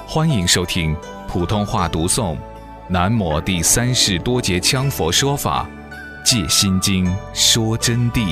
欢迎收听普通话读诵南摩第三世多杰羌佛说法戒心经说真谛。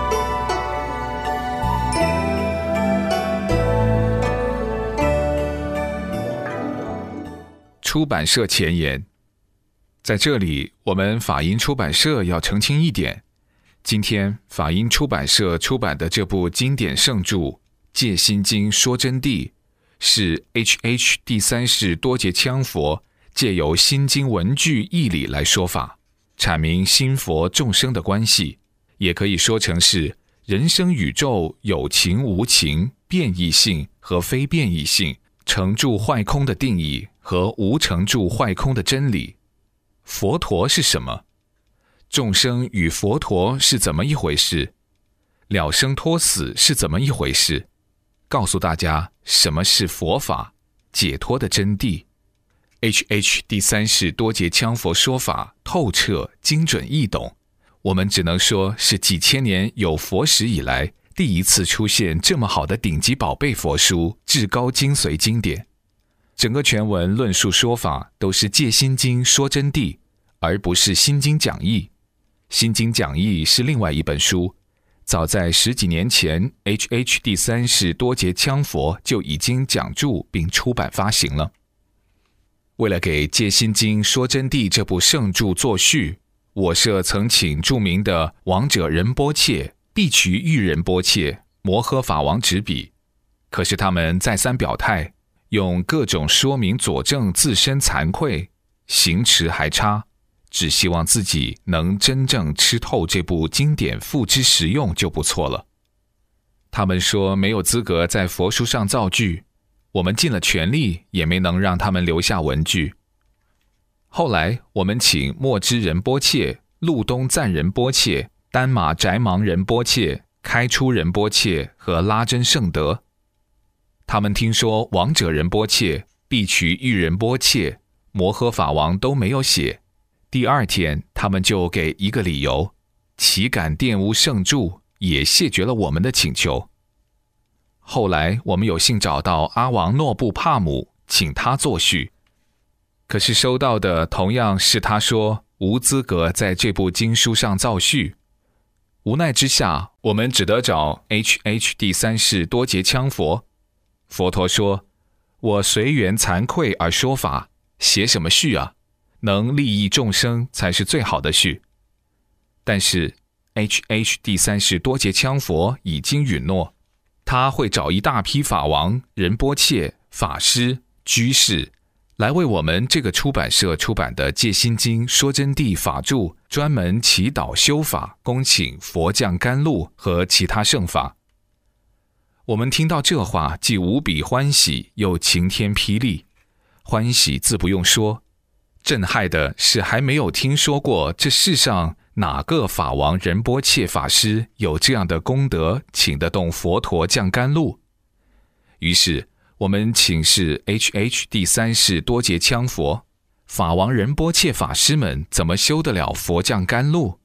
出版社前言，在这里我们法音出版社要澄清一点，今天法音出版社出版的这部经典圣著《戒心经说真谛》，是 HH 第三世多杰羌佛借由心经文句义理来说法，阐明心佛众生的关系，也可以说成是人生宇宙有情无情、变异性和非变异性、成住坏空的定义和无成住坏空的真理。佛陀是什么？众生与佛陀是怎么一回事？了生脱死是怎么一回事？告诉大家什么是佛法，解脱的真谛。HH 第三世多杰羌佛说法透彻精准易懂，我们只能说是几千年有佛史以来第一次出现这么好的顶级宝贝佛书，至高精髓经典。整个全文论述说法都是戒心经说真谛，而不是心经讲义。心经讲义是另外一本书，早在10几年前 HH 第三世多杰羌佛就已经讲著并出版发行了。为了给《戒心经说真谛》这部圣著作序，我社曾请著名的王者仁波切、必渠玉仁波切、摩诃法王执笔，可是他们再三表态，用各种说明佐证自身惭愧，行持还差，只希望自己能真正吃透这部经典，付之实用就不错了。他们说没有资格在佛书上造句，我们尽了全力也没能让他们留下文句。后来我们请墨知仁波切、路东赞仁波切、丹马宅芒仁波切、开出仁波切和拉真圣德。他们听说王者仁波切、必渠玉仁波切、摩诃法王都没有写，第二天他们就给一个理由，岂敢玷污圣著，也谢绝了我们的请求。后来我们有幸找到阿王诺布帕姆，请他作序，可是收到的同样是他说无资格在这部经书上造序。无奈之下，我们只得找 HH 第三世多杰羌佛。佛陀说，我随缘惭愧而说法，写什么序啊？能利益众生才是最好的序。但是 HH 第三世多杰羌佛已经允诺，他会找一大批法王、仁波切、法师、居士来为我们这个出版社出版的《戒心经说真谛》法著专门祈祷修法，恭请佛降甘露和其他圣法。我们听到这话，既无比欢喜，又晴天霹雳。欢喜自不用说，震撼的是还没有听说过这世上哪个法王仁波切法师有这样的功德，请得动佛陀降甘露。于是我们请示 HH 第三世多杰羌佛，法王仁波切法师们怎么修得了佛降甘露？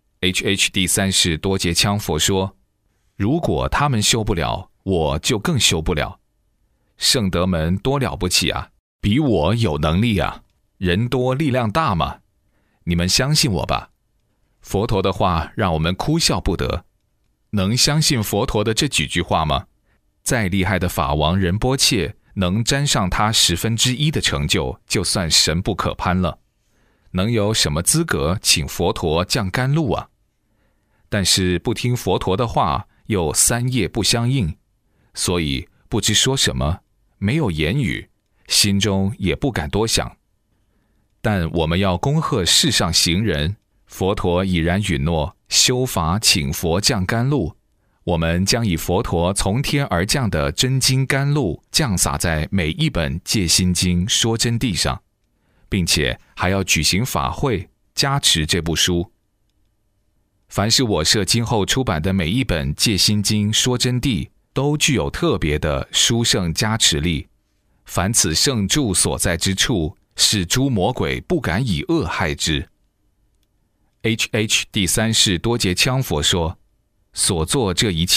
HH 第三世多杰羌佛说，如果他们修不了，我就更修不了。圣德们多了不起啊，比我有能力啊，人多力量大嘛，你们相信我吧。佛陀的话让我们哭笑不得，能相信佛陀的这几句话吗？再厉害的法王仁波切能沾上他1/10的成就，就算神不可攀了，能有什么资格请佛陀降甘露啊？但是不听佛陀的话，又3业不相应，所以不知说什么，没有言语，心中也不敢多想。但我们要恭贺世上行人，佛陀已然允诺修法请佛降甘露，我们将以佛陀从天而降的真经甘露降洒在每一本戒心经说真谛上，并且还要举行法会加持这部书。凡是我社今后出版的每一本戒心经说真谛，都具有特别的殊胜加持力，凡此圣著所在之处，是诸魔鬼不敢以恶害之。HH 第三世多杰羌佛说，所做这一切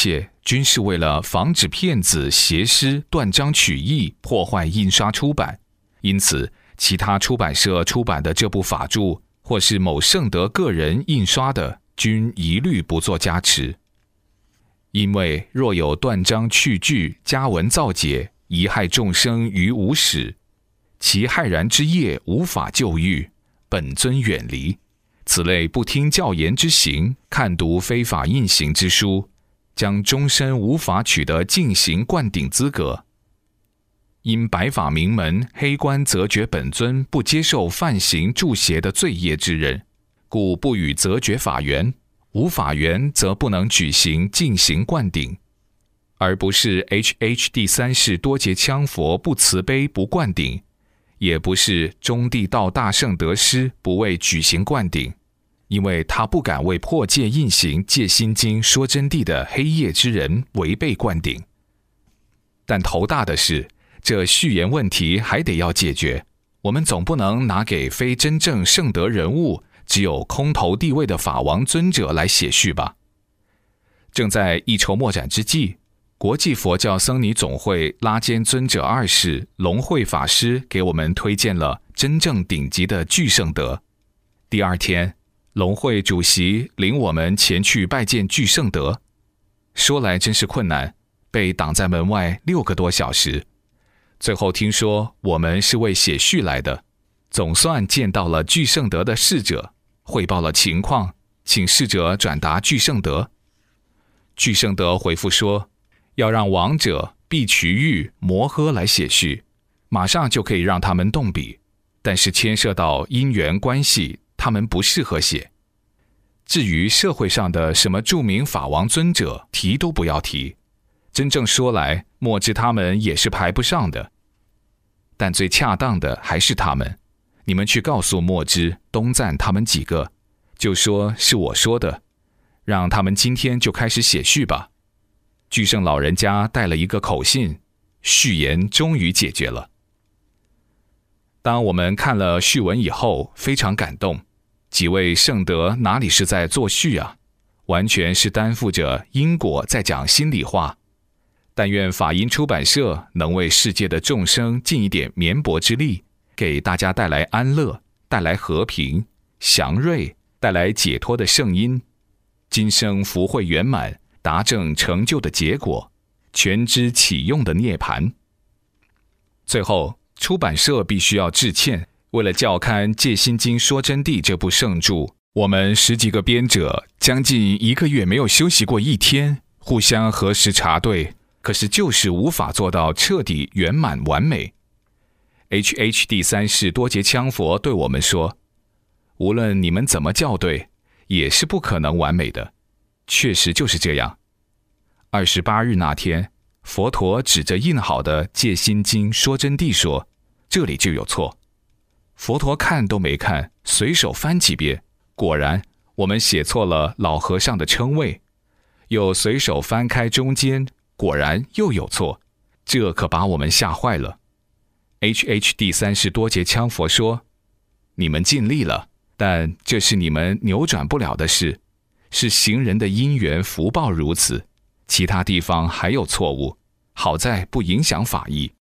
均是为了防止骗子挟施断章取义，破坏印刷出版。因此，其他出版社出版的这部法著，或是某圣德个人印刷的，均一律不做加持。因为若有断章去句、加文造解，贻害众生于无始，其害然之业无法救愈，本尊远离。此类不听教言之行，看读非法印行之书，将终身无法取得净行灌顶资格。因白法名门黑官则觉本尊不接受犯行助邪的罪业之人，故不予则觉法缘，无法缘则不能举行净行灌顶，而不是 H.H. 第三世多杰羌佛不慈悲不灌顶，也不是中地道大圣德师不为举行灌顶，因为他不敢为破戒印行戒心经说真谛的黑业之人违背灌顶。但头大的是，这序言问题还得要解决，我们总不能拿给非真正圣德人物，只有空头地位的法王尊者来写序吧。正在一筹莫展之际，国际佛教僧尼总会拉肩尊者二世龙慧法师给我们推荐了真正顶级的具圣德。第二天，龙慧主席领我们前去拜见具圣德，说来真是困难，被挡在门外6个多小时。最后听说我们是为写序来的，总算见到了具圣德的侍者，汇报了情况，请侍者转达具圣德。具圣德回复说，要让王者毕瞿玉摩诃来写序，马上就可以让他们动笔，但是牵涉到因缘关系，他们不适合写。至于社会上的什么著名法王尊者，提都不要提，真正说来，莫知他们也是排不上的。但最恰当的还是他们，你们去告诉墨知、东赞他们几个，就说是我说的，让他们今天就开始写序吧。具圣老人家带了一个口信，序言终于解决了。当我们看了序文以后，非常感动。几位圣德哪里是在作序啊，完全是担负着因果在讲心里话。但愿法音出版社能为世界的众生尽一点绵薄之力，给大家带来安乐，带来和平、祥瑞，带来解脱的圣音，今生福慧圆满，达正成就的结果，全知启用的涅槃。最后，出版社必须要致歉，为了校刊《戒心经说真谛》这部圣著，我们10几个编者将近1个月没有休息过1天，互相核实查对，可是就是无法做到彻底圆满完美。H.H. 第三世多杰羌佛对我们说，无论你们怎么校对，也是不可能完美的。确实就是这样。28日那天，佛陀指着印好的《戒心经说真谛》说，这里就有错。佛陀看都没看，随手翻几遍，果然我们写错了老和尚的称谓，又随手翻开中间，果然又有错，这可把我们吓坏了。H.H. 第三世多杰羌佛说，你们尽力了，但这是你们扭转不了的事，是行人的因缘福报如此，其他地方还有错误，好在不影响法义。